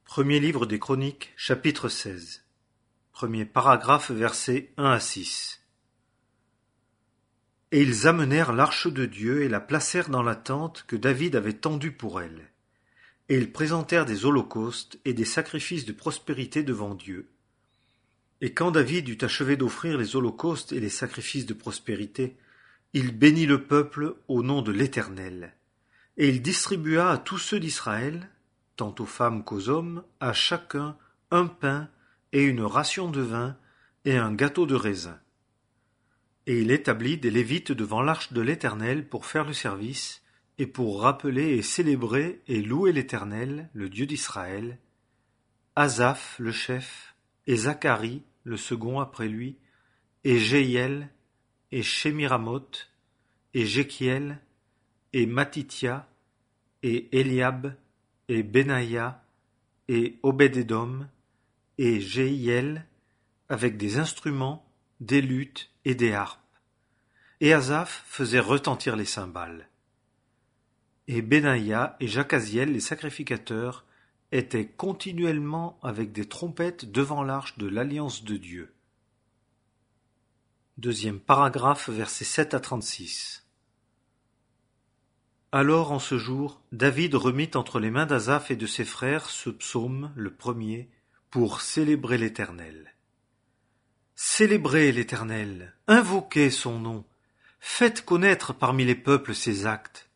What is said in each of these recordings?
Premier livre des Chroniques, chapitre 16. Premier paragraphe, versets 1 à 6. Et ils amenèrent l'arche de Dieu et la placèrent dans la tente que David avait tendue pour elle. Et ils présentèrent des holocaustes et des sacrifices de prospérité devant Dieu. Et quand David eut achevé d'offrir les holocaustes et les sacrifices de prospérité, il bénit le peuple au nom de l'Éternel. Et il distribua à tous ceux d'Israël, tant aux femmes qu'aux hommes, à chacun un pain et une ration de vin et un gâteau de raisin. Et il établit des Lévites devant l'arche de l'Éternel pour faire le service, et pour rappeler et célébrer et louer l'Éternel, le Dieu d'Israël, Asaph le chef, et Zacharie le second après lui, et Jéhiel, et Shemiramoth, et Jéchiel, et Matithia, et Eliab, et Benaïa, et Obed-Édom, et Jéhiel, avec des instruments, des luths et des harpes. Et Asaph faisait retentir les cymbales. Et Benaïa et Jacaziel, les sacrificateurs, étaient continuellement avec des trompettes devant l'arche de l'alliance de Dieu. Deuxième paragraphe, versets 7 à 36. Alors en ce jour, David remit entre les mains d'Asaph et de ses frères ce psaume, le premier, pour célébrer l'Éternel. Célébrez l'Éternel, invoquez son nom, faites connaître parmi les peuples ses actes.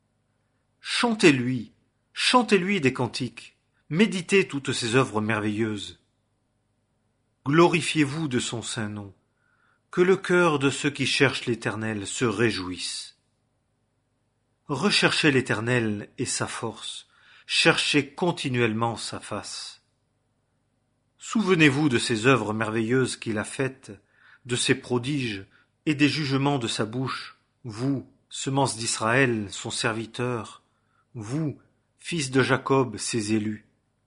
Chantez-lui des cantiques, méditez toutes ses œuvres merveilleuses. Glorifiez-vous de son saint nom, que le cœur de ceux qui cherchent l'Éternel se réjouisse. Recherchez l'Éternel et sa force, cherchez continuellement sa face. Souvenez-vous de ses œuvres merveilleuses qu'il a faites, de ses prodiges et des jugements de sa bouche, vous, semence d'Israël, son serviteur, vous, fils de Jacob, ses élus.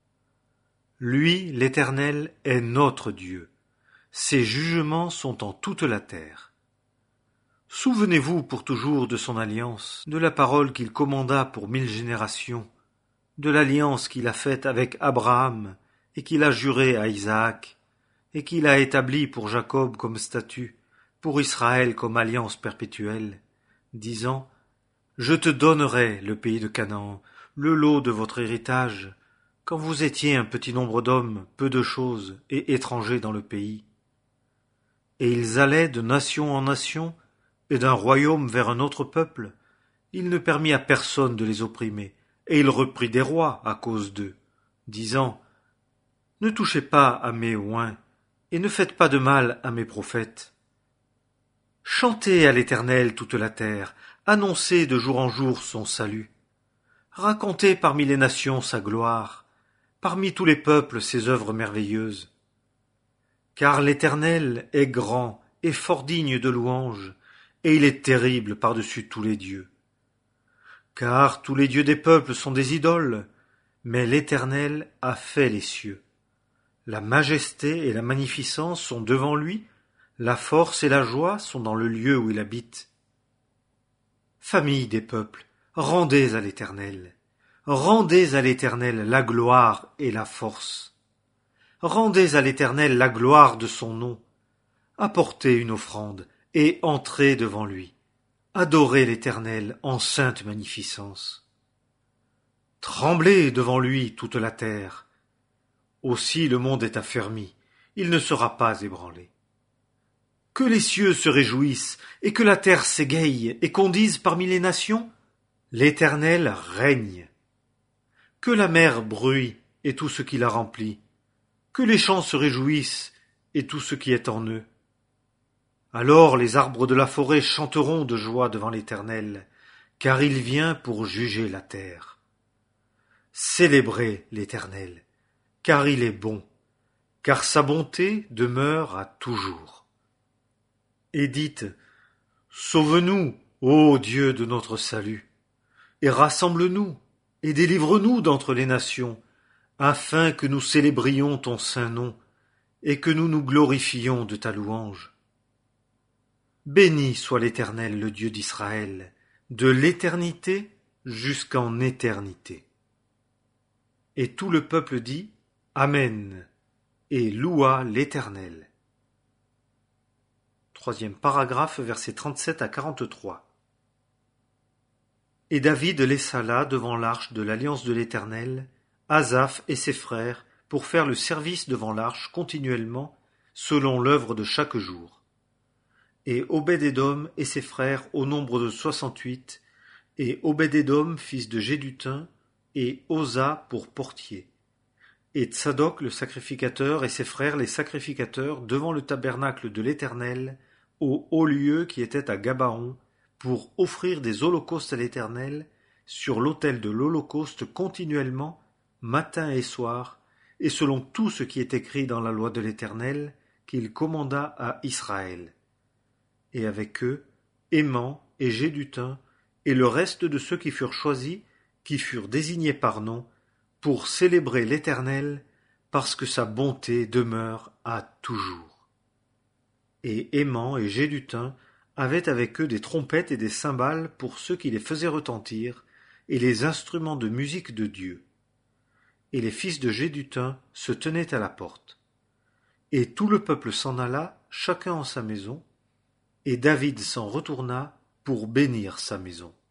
Lui, l'Éternel, est notre Dieu. Ses jugements sont en toute la terre. Souvenez-vous pour toujours de son alliance, de la parole qu'il commanda pour 1000 générations, de l'alliance qu'il a faite avec Abraham et qu'il a jurée à Isaac, et qu'il a établie pour Jacob comme statut, pour Israël comme alliance perpétuelle, disant « Je te donnerai le pays de Canaan, le lot de votre héritage, quand vous étiez un petit nombre d'hommes, peu de choses, et étrangers dans le pays. » Et ils allaient de nation en nation, et d'un royaume vers un autre peuple. Il ne permit à personne de les opprimer, et il reprit des rois à cause d'eux, disant « Ne touchez pas à mes oins, et ne faites pas de mal à mes prophètes. Chantez à l'Éternel toute la terre, annoncez de jour en jour son salut. Racontez parmi les nations sa gloire, parmi tous les peuples ses œuvres merveilleuses. Car l'Éternel est grand et fort digne de louange, et il est terrible par-dessus tous les dieux. Car tous les dieux des peuples sont des idoles, mais l'Éternel a fait les cieux. La majesté et la magnificence sont devant lui, la force et la joie sont dans le lieu où il habite. Famille des peuples, rendez à l'Éternel la gloire et la force. Rendez à l'Éternel la gloire de son nom. Apportez une offrande et entrez devant lui. Adorez l'Éternel en sainte magnificence. Tremblez devant lui toute la terre. Aussi le monde est affermi, il ne sera pas ébranlé. Que les cieux se réjouissent et que la terre s'égaye et qu'on dise parmi les nations, l'Éternel règne. Que la mer bruit et tout ce qui la remplit, que les champs se réjouissent et tout ce qui est en eux. Alors les arbres de la forêt chanteront de joie devant l'Éternel, car il vient pour juger la terre. Célébrez l'Éternel, car il est bon, car sa bonté demeure à toujours. Et dites, sauve-nous, ô Dieu de notre salut, et rassemble-nous, et délivre-nous d'entre les nations, afin que nous célébrions ton saint nom, et que nous nous glorifions de ta louange. Béni soit l'Éternel, le Dieu d'Israël, de l'éternité jusqu'en éternité. Et tout le peuple dit Amen, et loua l'Éternel. Troisième paragraphe, versets 37 à 43. Et David laissa là, devant l'arche de l'alliance de l'Éternel, Asaph et ses frères, pour faire le service devant l'arche continuellement, selon l'œuvre de chaque jour. Et Obed-Édom et ses frères au nombre de 68, et Obed-Édom, fils de Jéduthun, et Osa pour portier. Et Tsadok le sacrificateur et ses frères les sacrificateurs devant le tabernacle de l'Éternel, au haut lieu qui était à Gabaon, pour offrir des holocaustes à l'Éternel, sur l'autel de l'holocauste continuellement, matin et soir, et selon tout ce qui est écrit dans la loi de l'Éternel, qu'il commanda à Israël. Et avec eux, Héman et Jéduthun, et le reste de ceux qui furent choisis, qui furent désignés par nom, pour célébrer l'Éternel, parce que sa bonté demeure à toujours. Et Héman et Jéduthun avaient avec eux des trompettes et des cymbales pour ceux qui les faisaient retentir, et les instruments de musique de Dieu. Et les fils de Jéduthun se tenaient à la porte. Et tout le peuple s'en alla, chacun en sa maison, et David s'en retourna pour bénir sa maison.